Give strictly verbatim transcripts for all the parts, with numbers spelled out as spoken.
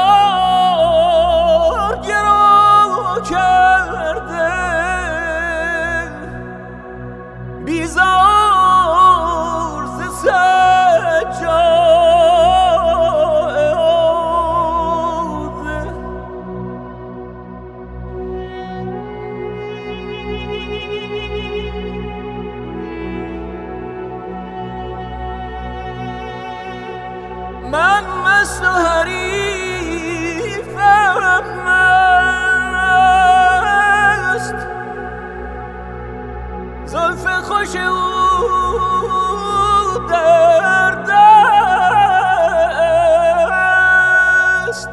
بیزار گرو کرده، بیزار ز سجاده. من مست و حریفم مست، زلف خوش او در دست،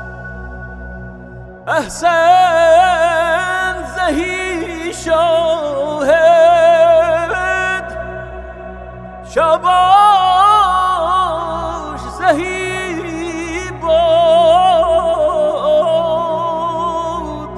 احسن زهی شاهد، شاباش زهی باد.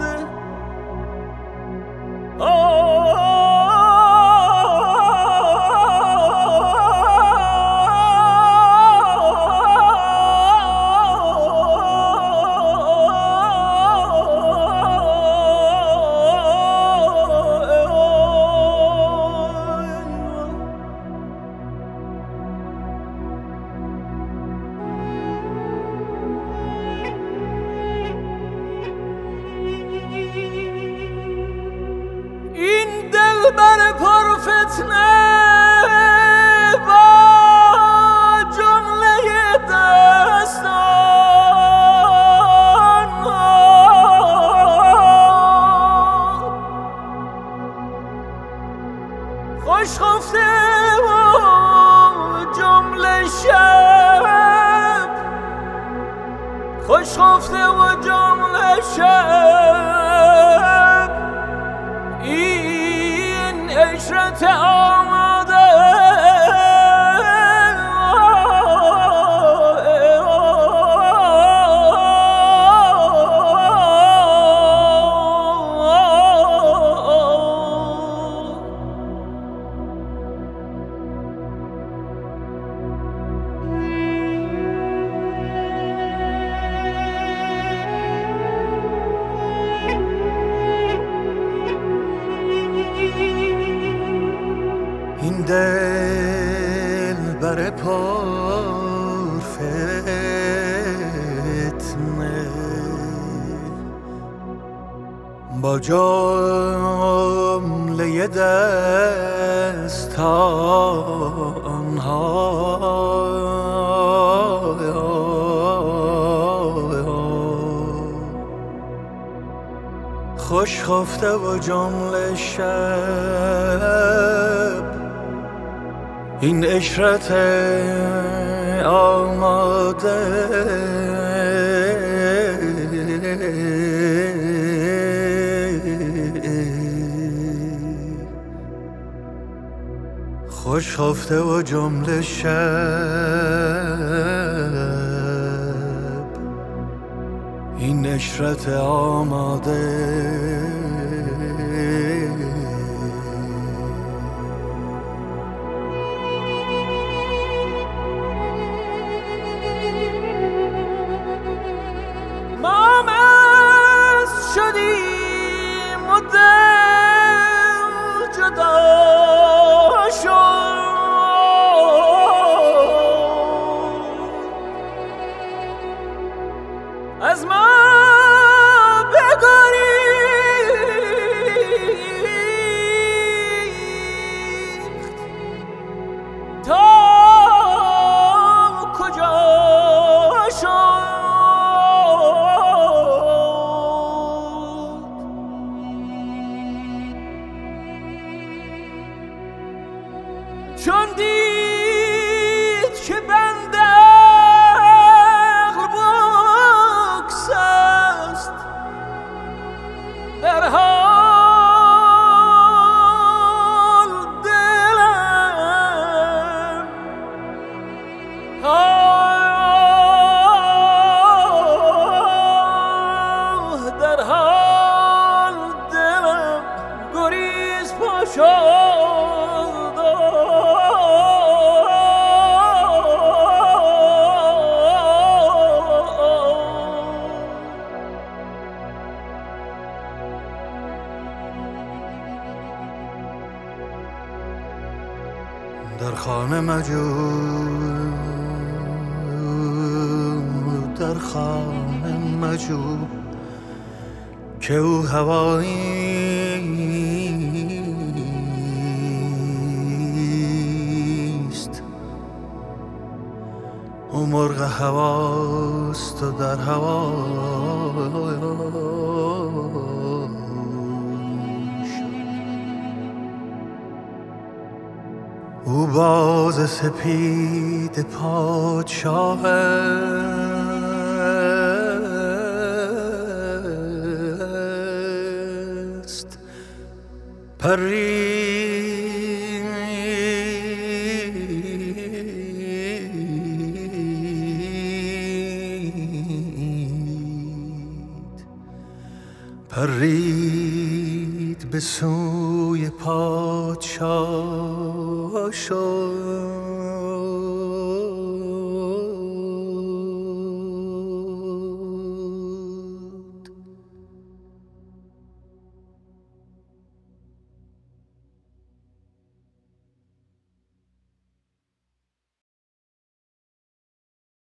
دلبر پرفتنه با جمله دستان، خوش خفته و جمله شب، خوش خفته و جمله شب، این عشرت آماده. این دلبر پرفتنه با جمله دستان‌ها، خوش خفته و جمله شب، این عشرت آماده. خوش خفته و جمله شب، این عشرت آماده. ما مست شدیم و دل جدا شد، از ما بگریخت تا کجا شد. چون دید که بنده عقل بگسل، خانه مجو در خانه مجو که او هواییست، او مرغ هواست و در هوا او باز سپید پادشاه است، پرید پرید به سوی پادشاه شد.